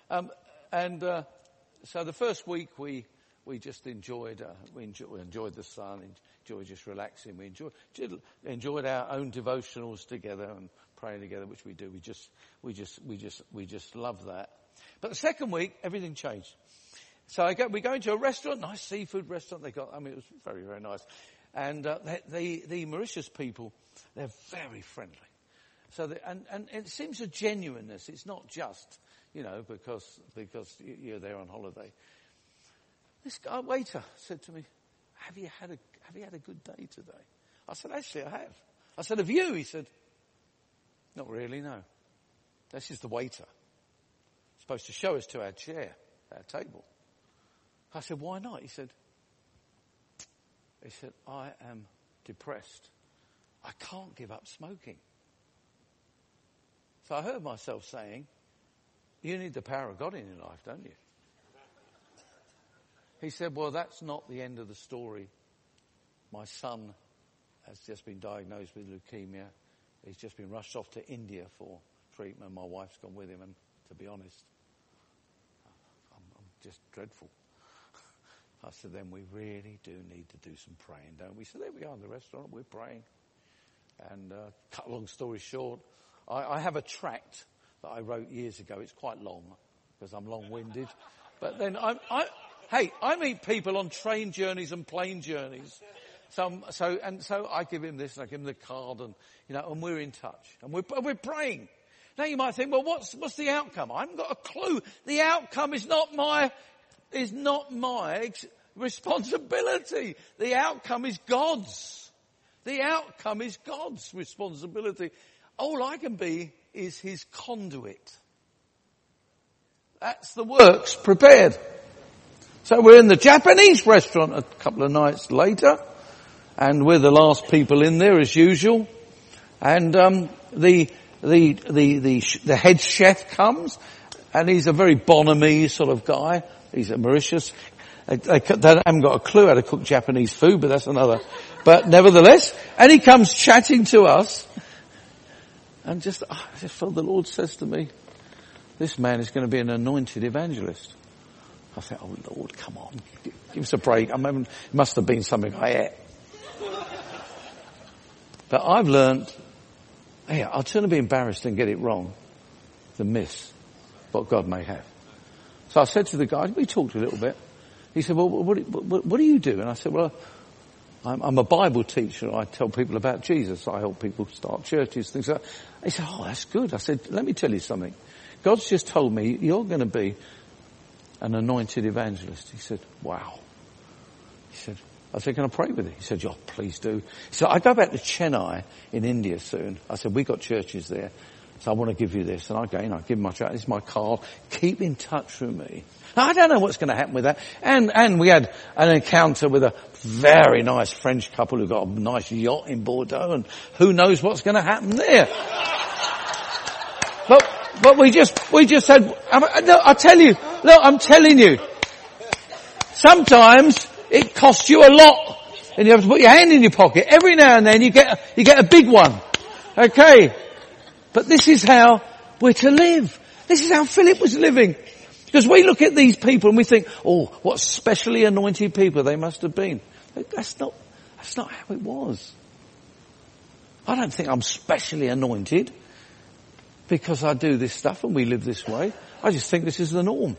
So the first week we just enjoyed the sun, enjoyed just relaxing. We enjoyed our own devotionals together and praying together, which we do. We just love that. But the second week, everything changed. So we go into a restaurant, nice seafood restaurant. It was very, very nice. And the Mauritius people, they're very friendly. So and it seems a genuineness. It's not just, because you're there on holiday. This guy waiter said to me, have you had a good day today? I said, actually, I have. I said, have you? He said, not really, no. This is the waiter. He's supposed to show us to our table. I said, why not? He said, I am depressed. I can't give up smoking. So I heard myself saying, you need the power of God in your life, don't you? He said, well, that's not the end of the story. My son has just been diagnosed with leukemia. He's just been rushed off to India for treatment. My wife's gone with him, and to be honest, I'm just dreadful. I said, then we really do need to do some praying, don't we? So there we are in the restaurant, we're praying. And cut a long story short, I have a tract that I wrote years ago. It's quite long because I'm long-winded. But then I meet people on train journeys and plane journeys. So I give him this, and I give him the card, and and we're in touch, and we're praying. Now you might think, well, what's the outcome? I haven't got a clue. The outcome is not my responsibility. The outcome is God's. The outcome is God's responsibility. All I can be is his conduit. That's the works prepared. So we're in the Japanese restaurant a couple of nights later, and we're the last people in there as usual. And the head chef comes, and he's a very Bonhomie sort of guy. He's a Mauritius. They haven't got a clue how to cook Japanese food, but that's another. But nevertheless, and he comes chatting to us, and I just felt the Lord says to me, this man is going to be an anointed evangelist. I said, oh Lord, come on, give us a break. It must have been something I ate. But I've learned, I'd sooner be embarrassed and get it wrong than miss what God may have. So I said to the guy, we talked a little bit. He said, well, what do you do? And I said, well, I'm a Bible teacher. I tell people about Jesus. I help people start churches, things like that. He said, oh, that's good. I said, let me tell you something. God's just told me you're going to be an anointed evangelist. He said, wow. He said, I said, can I pray with you? He said, oh, please do. He said, I go back to Chennai in India soon. I said, we got churches there. So I want to give you this. And I give him my card. This is my card. Keep in touch with me. Now, I don't know what's going to happen with that. And we had an encounter with a very nice French couple who got a nice yacht in Bordeaux, and who knows what's going to happen there. But we just said, look, I'm telling you, sometimes it costs you a lot, and you have to put your hand in your pocket. Every now and then you get a big one. Okay. But this is how we're to live. This is how Philip was living. Because we look at these people and we think, oh, what specially anointed people they must have been. That's not how it was. I don't think I'm specially anointed because I do this stuff and we live this way. I just think this is the norm.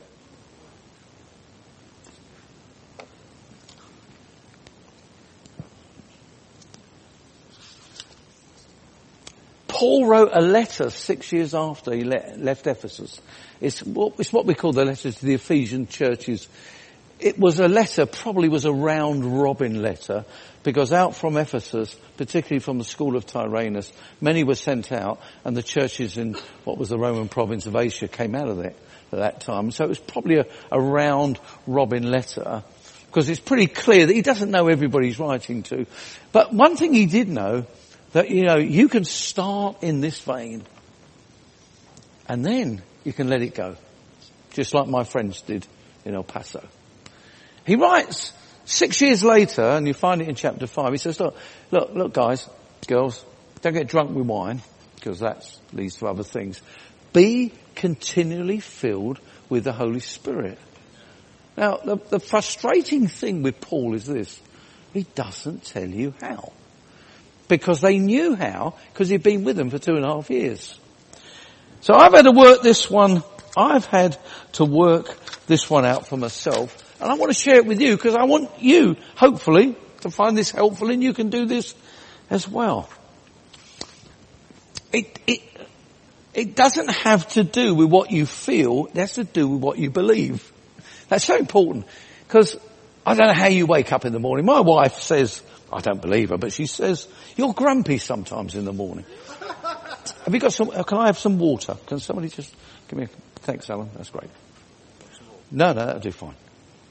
Paul wrote a letter 6 years after he left Ephesus. It's what we call the letter to the Ephesian churches. It was a letter, probably was a round robin letter, because out from Ephesus, particularly from the school of Tyrannus, many were sent out, and the churches in what was the Roman province of Asia came out of it at that time. So it was probably a round robin letter, because it's pretty clear that he doesn't know everybody he's writing to. But one thing he did know, that, you can start in this vein and then you can let it go. Just like my friends did in El Paso. He writes 6 years later, and you find it in chapter 5, he says, look guys, girls, don't get drunk with wine, because that leads to other things. Be continually filled with the Holy Spirit. Now, the frustrating thing with Paul is this. He doesn't tell you how. Because they knew how, because he'd been with them for 2.5 years. So I've had to work this one out for myself. And I want to share it with you, because I want you, hopefully, to find this helpful, and you can do this as well. It doesn't have to do with what you feel, it has to do with what you believe. That's so important, because I don't know how you wake up in the morning. My wife says, I don't believe her, but she says, you're grumpy sometimes in the morning. Have you got can I have some water? Can somebody just give me thanks, Alan, that's great. No, that'll do fine.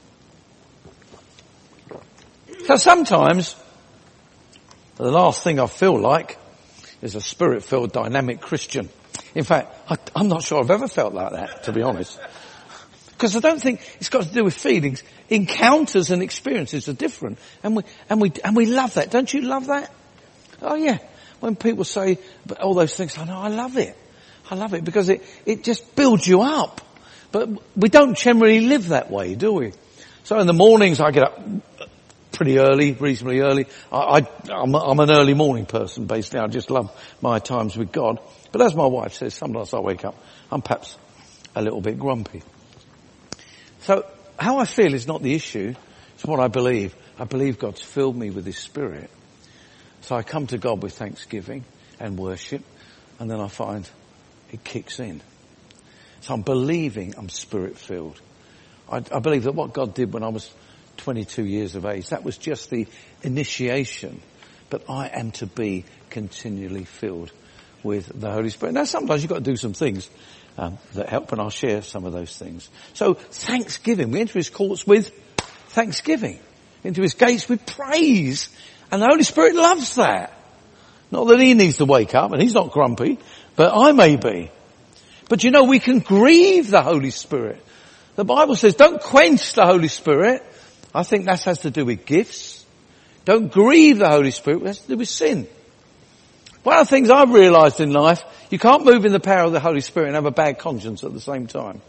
So sometimes, the last thing I feel like is a spirit-filled, dynamic Christian. In fact, I'm not sure I've ever felt like that, to be honest. Because I don't think it's got to do with feelings. Encounters and experiences are different. And we love that. Don't you love that? Oh yeah. When people say all those things, I know, I love it. I love it because it just builds you up. But we don't generally live that way, do we? So in the mornings I get up pretty early, reasonably early. I'm an early morning person basically. I just love my times with God. But as my wife says, sometimes I wake up, I'm perhaps a little bit grumpy. So how I feel is not the issue. It's what I believe. I believe God's filled me with His Spirit. So I come to God with thanksgiving and worship, and then I find it kicks in. So I'm believing I'm Spirit-filled. I believe that what God did when I was 22 years of age, that was just the initiation. But I am to be continually filled with the Holy Spirit. Now sometimes you've got to do some things that help, and I'll share some of those things. So thanksgiving. We enter His courts with thanksgiving. Into His gates with praise. And the Holy Spirit loves that. Not that He needs to wake up, and He's not grumpy, but I may be. But we can grieve the Holy Spirit. The Bible says don't quench the Holy Spirit. I think that has to do with gifts. Don't grieve the Holy Spirit. It has to do with sin. One of the things I've realised in life, you can't move in the power of the Holy Spirit and have a bad conscience at the same time.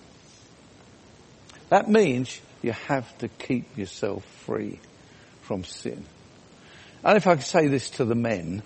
That means you have to keep yourself free from sin. And if I could say this to the men,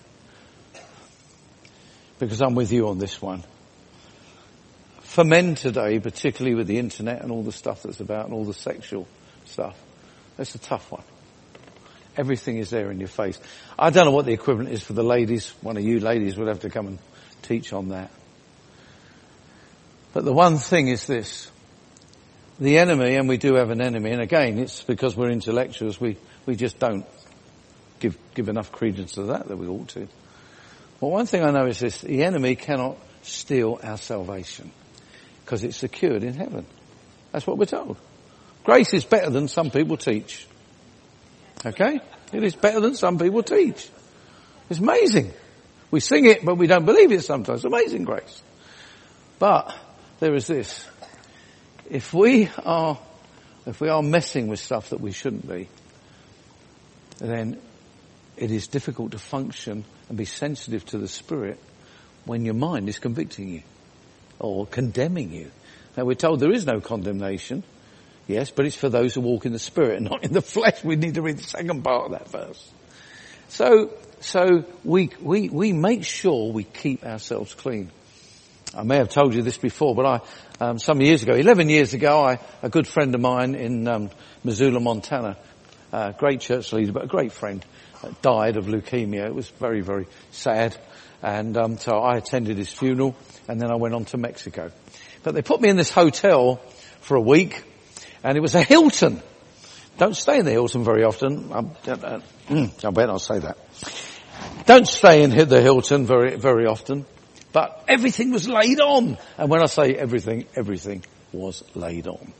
because I'm with you on this one. For men today, particularly with the internet and all the stuff that's about and all the sexual stuff, that's a tough one. Everything is there in your face. I don't know what the equivalent is for the ladies. One of you ladies would have to come and teach on that. But the one thing is this. the enemy, and we do have an enemy, and again, it's because we're intellectuals, we just don't give enough credence to that we ought to. Well, one thing I know is this: the enemy cannot steal our salvation because it's secured in heaven. That's what we're told. Grace is better than some people teach. Okay? It is better than some people teach. It's amazing. We sing it, but we don't believe it sometimes. Amazing grace. But there is this. If we are messing with stuff that we shouldn't be, then it is difficult to function and be sensitive to the Spirit when your mind is convicting you or condemning you. Now we're told there is no condemnation. Yes, but it's for those who walk in the Spirit and not in the flesh. We need to read the second part of that verse. So we make sure we keep ourselves clean. I may have told you this before, but some years ago, 11 years ago, a good friend of mine in Missoula, Montana, great church leader, but a great friend, died of leukemia. It was very, very sad. And so I attended his funeral, and then I went on to Mexico. But they put me in this hotel for a week, and it was a Hilton. Don't stay in the Hilton very often. I better not say that. Don't stay in the Hilton very, very often. But everything was laid on. And when I say everything, everything was laid on.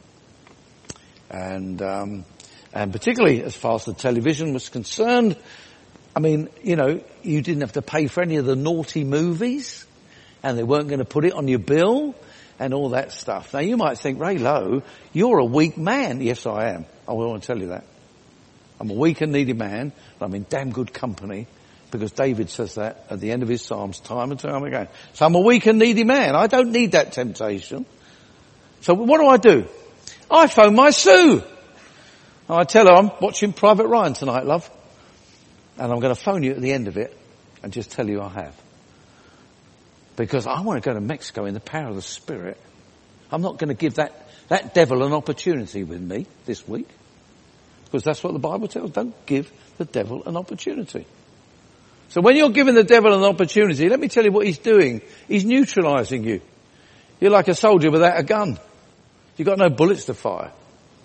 And particularly as far as the television was concerned, I mean, you know, you didn't have to pay for any of the naughty movies, and they weren't going to put it on your bill and all that stuff. Now you might think, Ray Lowe, you're a weak man. Yes, I am. I want to tell you that. I'm a weak and needy man, but I'm in damn good company, because David says that at the end of his Psalms time and time again. So I'm a weak and needy man. I don't need that temptation. So what do? I phone my Sue. And I tell her, I'm watching Private Ryan tonight, love. And I'm going to phone you at the end of it and just tell you I have. Because I want to go to Mexico in the power of the Spirit. I'm not going to give that devil an opportunity with me this week. Because that's what the Bible tells. Don't give the devil an opportunity. So when you're giving the devil an opportunity, let me tell you what he's doing. He's neutralizing you. You're like a soldier without a gun. You've got no bullets to fire.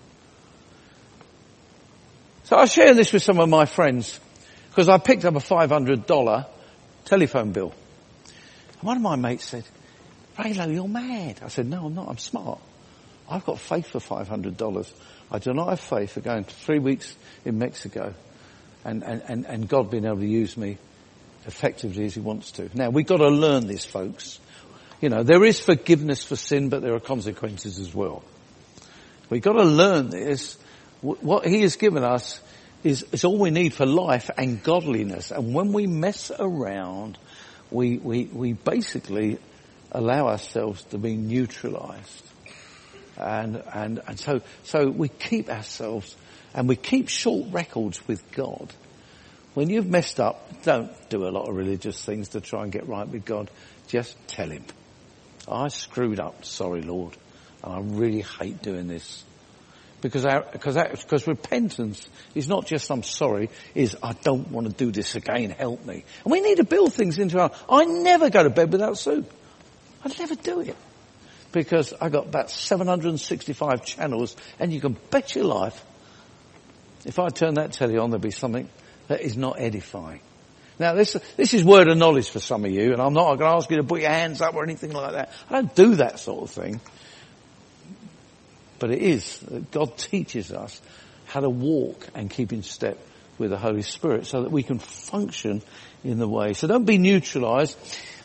So I was sharing this with some of my friends because I picked up a $500 telephone bill. And one of my mates said, Ray Lowe, you're mad. I said, no, I'm not. I'm smart. I've got faith for $500. I do not have faith for going 3 weeks in Mexico and God being able to use me effectively as he wants to. Now, we've got to learn this, folks. You know, there is forgiveness for sin, but there are consequences as well. We've got to learn this. What he has given us is all we need for life and godliness. And when we mess around, we basically allow ourselves to be neutralized. And so we keep ourselves, and we keep short records with God. When you've messed up, don't do a lot of religious things to try and get right with God. Just tell him, I screwed up, sorry Lord, and I really hate doing this. Because repentance is not just I'm sorry, is I don't want to do this again, help me. And we need to build things into our, I never go to bed without soup. I'd never do it. Because I got about 765 channels, and you can bet your life, if I turn that telly on, there'll be something that is not edifying. Now this is word of knowledge for some of you, and I'm not going to ask you to put your hands up or anything like that. I don't do that sort of thing. But it is that God teaches us how to walk and keep in step with the Holy Spirit so that we can function in the way. So don't be neutralized.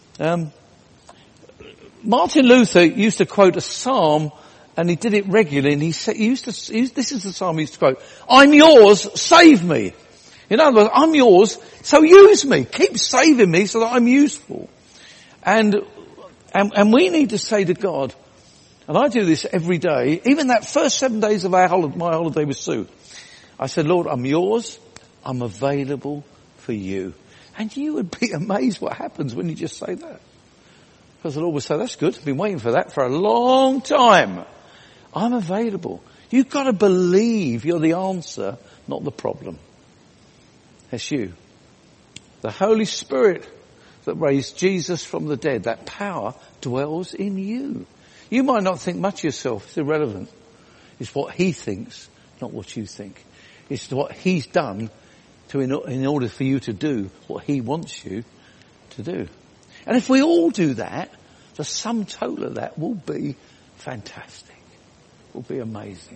Martin Luther used to quote a psalm, and he did it regularly, and this is the psalm he used to quote, I'm yours, save me. In other words, I'm yours, so use me. Keep saving me so that I'm useful. And we need to say to God, and I do this every day, even that first 7 days of my holiday with Sue, I said, Lord, I'm yours, I'm available for you. And you would be amazed what happens when you just say that. Because the Lord would say, that's good, I've been waiting for that for a long time. I'm available. You've got to believe you're the answer, not the problem. That's you. The Holy Spirit that raised Jesus from the dead, that power dwells in you. You might not think much of yourself, it's irrelevant. It's what he thinks, not what you think. It's what he's done in order for you to do what he wants you to do. And if we all do that, the sum total of that will be fantastic. Will be amazing.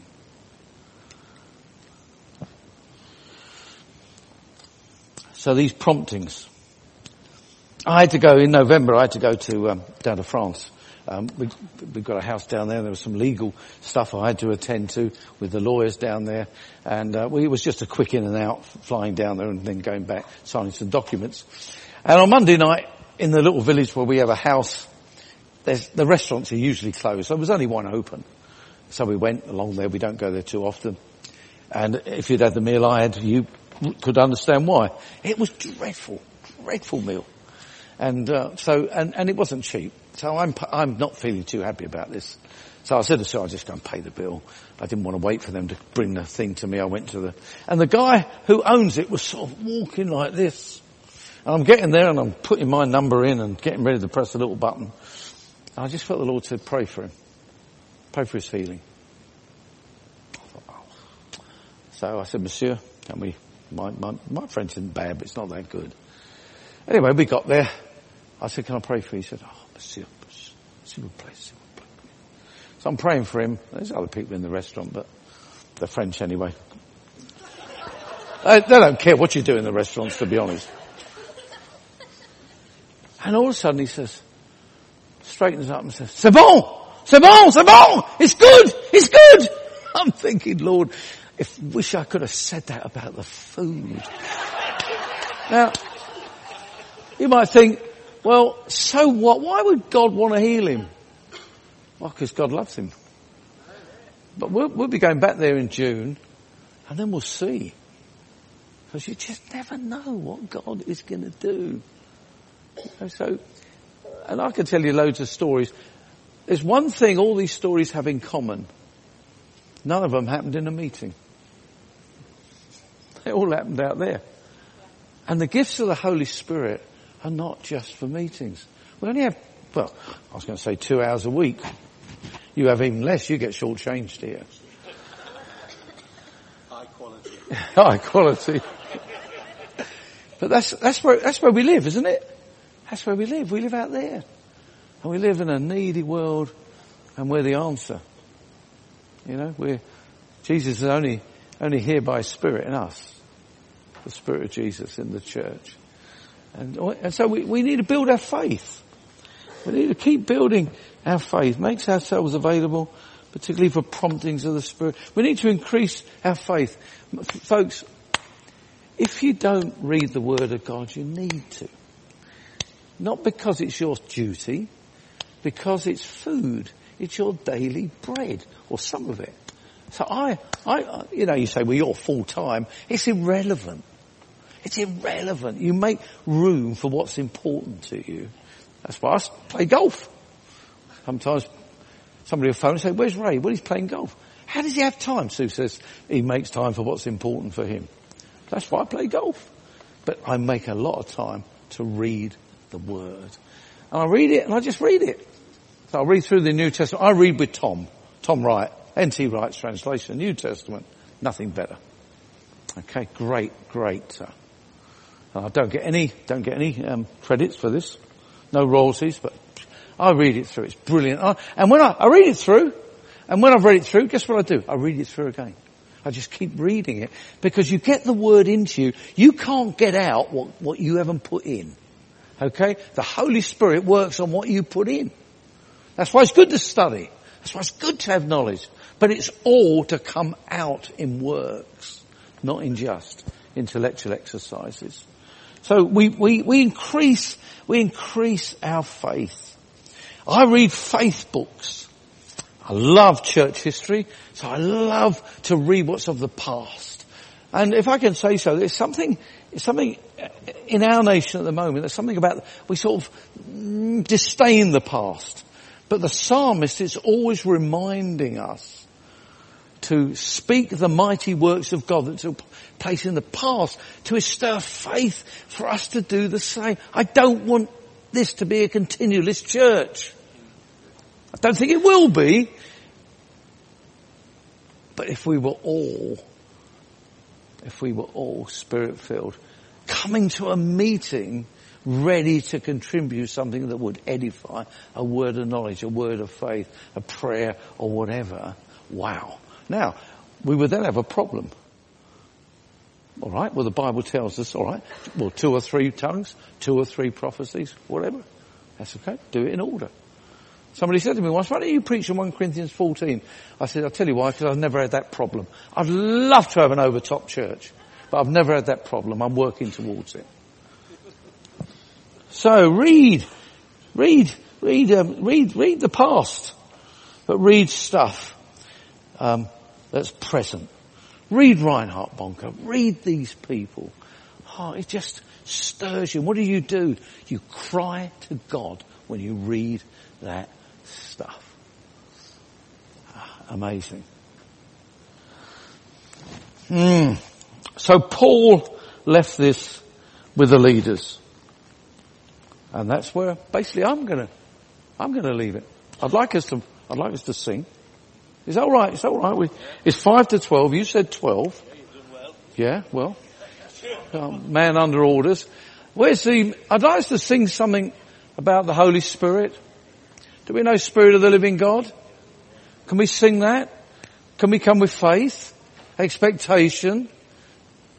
So these promptings. In November, I had to go down to France. We've got a house down there. There was some legal stuff I had to attend to with the lawyers down there. And it was just a quick in and out, flying down there and then going back, signing some documents. And on Monday night, in the little village where we have a house, the restaurants are usually closed. So there was only one open. So we went along there. We don't go there too often. And if you'd had the meal I had, you could understand why. It was dreadful meal. And it wasn't cheap. So I'm not feeling too happy about this. So I said to Sue, I'll just go and pay the bill. I didn't want to wait for them to bring the thing to me. I went and the guy who owns it was sort of walking like this. And I'm getting there and I'm putting my number in and getting ready to press a little button. And I just felt the Lord said, pray for him. Pray for his healing. I thought, oh. So I said, Monsieur, can we, my French isn't bad, but it's not that good. Anyway, we got there. I said, can I pray for you? He said, oh, Monsieur, s'il vous plaît, s'il vous plaît. So I'm praying for him. There's other people in the restaurant, but they're French anyway. They don't care what you do in the restaurants, to be honest. And all of a sudden he says, straightens up and says, c'est bon, c'est bon, c'est bon, it's good, it's good. I'm thinking, Lord, wish I could have said that about the food. Now, you might think, well, so what? Why would God want to heal him? Well, because God loves him. But we'll be going back there in June, and then we'll see. Because you just never know what God is going to do. So, and I can tell you loads of stories. There's one thing all these stories have in common. None of them happened in a meeting. They all happened out there. And the gifts of the Holy Spirit are not just for meetings. We only have, I was going to say 2 hours a week. You have even less. You get shortchanged here. High quality. High quality. But that's where we live, isn't it? That's where we live. We live out there. And we live in a needy world, and we're the answer. You know, Jesus is only here by His Spirit in us. The Spirit of Jesus in the church. And so we need to build our faith. We need to keep building our faith. Makes ourselves available, particularly for promptings of the Spirit. We need to increase our faith. Folks, if you don't read the Word of God, you need to. Not because it's your duty, because it's food. It's your daily bread, or some of it. So you say, well, you're full time. It's irrelevant. It's irrelevant. You make room for what's important to you. That's why I play golf. Sometimes somebody will phone and say, where's Ray? Well, he's playing golf. How does he have time? Sue says he makes time for what's important for him. That's why I play golf. But I make a lot of time to read the Word. And I read it and I just read it. So I read through the New Testament. I read with Tom Wright, N.T. Wright's translation, New Testament. Nothing better. Okay, great. I don't get any credits for this. No royalties, but I read it through. It's brilliant. And when I read it through, and when I've read it through, guess what I do? I read it through again. I just keep reading it because you get the Word into you. You can't get out what you haven't put in. Okay? The Holy Spirit works on what you put in. That's why it's good to study. That's why it's good to have knowledge. But it's all to come out in works, not in just intellectual exercises. So we increase our faith. I read faith books. I love church history, so I love to read what's of the past. And if I can say so, there's something in our nation at the moment, there's something about, we sort of disdain the past. But the psalmist is always reminding us to speak the mighty works of God that took place in the past, to stir faith for us to do the same. I don't want this to be a continualist church. I don't think it will be. But if we were all Spirit-filled, coming to a meeting ready to contribute something that would edify, a word of knowledge, a word of faith, a prayer or whatever, wow. Now, we would then have a problem. All right, well the Bible tells us, all right, well 2 or 3 tongues, 2 or 3 prophecies, whatever. That's okay, do it in order. Somebody said to me once, why don't you preach on 1 Corinthians 14? I said, I'll tell you why, because I've never had that problem. I'd love to have an overtop church, but I've never had that problem. I'm working towards it. So read the past, but read stuff that's present. Read Reinhard Bonnke. Read these people. Oh, it just stirs you. What do? You cry to God when you read that stuff. Amazing. So Paul left this with the leaders. And that's where basically I'm gonna leave it. I'd like us to sing. Is that all right? Is that all right? It's 5 to 12. You said 12. Yeah, well, man under orders. I'd like us to sing something about the Holy Spirit. Do we know Spirit of the living God? Can we sing that? Can we come with faith, expectation,